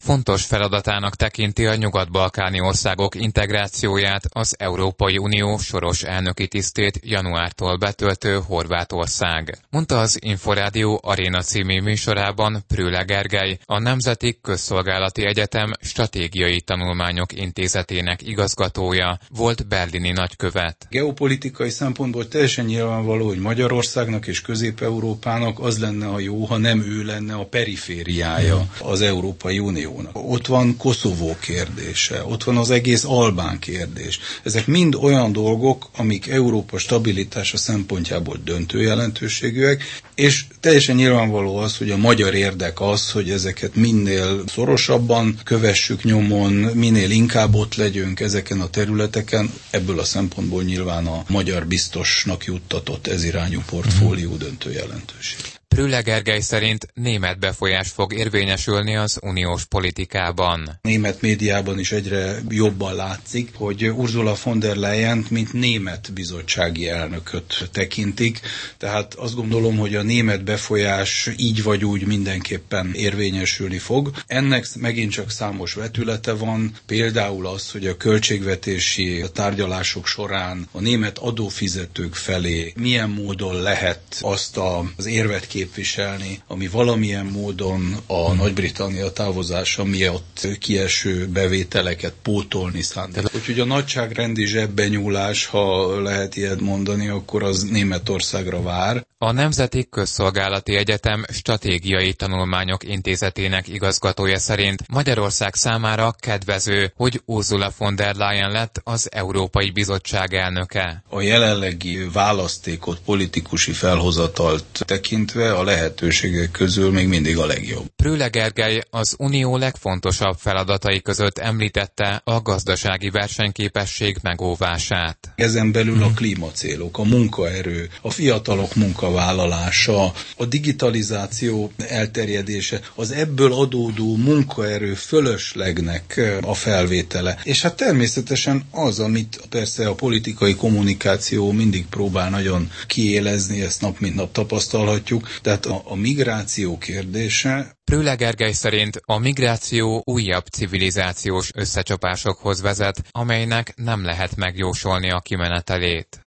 Fontos feladatának tekinti a nyugat-balkáni országok integrációját az Európai Unió soros elnöki tisztét januártól betöltő Horvátország, mondta az Inforádió Aréna című műsorában Prüle Gergely, a Nemzeti Közszolgálati Egyetem Stratégiai Tanulmányok Intézetének igazgatója, volt berlini nagykövet. Geopolitikai szempontból teljesen nyilvánvaló, hogy Magyarországnak és Közép-Európának az lenne a jó, ha nem ő lenne a perifériája az Európai Uniónak. Ott van Koszovó kérdése, ott van az egész albán kérdés. Ezek mind olyan dolgok, amik Európa stabilitása szempontjából döntő jelentőségűek, és teljesen nyilvánvaló az, hogy a magyar érdek az, hogy ezeket minél szorosabban kövessük nyomon, minél inkább ott legyünk ezeken a területeken. Ebből a szempontból nyilván a magyar biztosnak juttatott ezirányú portfólió döntő jelentőség. Prüle Gergely szerint német befolyás fog érvényesülni az uniós politikában. Német médiában is egyre jobban látszik, hogy Ursula von der Leyen mint német bizottsági elnököt tekintik, tehát azt gondolom, hogy a német befolyás így vagy úgy mindenképpen érvényesülni fog. Ennek megint csak számos vetülete van, például az, hogy a költségvetési tárgyalások során a német adófizetők felé milyen módon lehet azt az érvet képviselni, ami valamilyen módon a Nagy-Britannia távozása miatt kieső bevételeket pótolni szándék. Úgyhogy a nagyságrendi zsebbenyúlás, ha lehet ilyet mondani, akkor az Németországra vár. A Nemzeti Közszolgálati Egyetem Stratégiai Tanulmányok Intézetének igazgatója szerint Magyarország számára kedvező, hogy Ursula von der Leyen lett az Európai Bizottság elnöke. A jelenlegi választékot, politikusi felhozatalt tekintve a lehetőségek közül még mindig a legjobb. Prüle Gergely az unió legfontosabb feladatai között említette a gazdasági versenyképesség megóvását. Ezen belül a klímacélok, a munkaerő, a fiatalok munkavállalása, a digitalizáció elterjedése, az ebből adódó munkaerő fölöslegnek a felvétele. És hát természetesen az, amit persze a politikai kommunikáció mindig próbál nagyon kiélezni, ezt nap mint nap tapasztalhatjuk, tehát a migráció kérdése. Prüle Gergely szerint a migráció újabb civilizációs összecsapásokhoz vezet, amelynek nem lehet megjósolni a kimenetelét.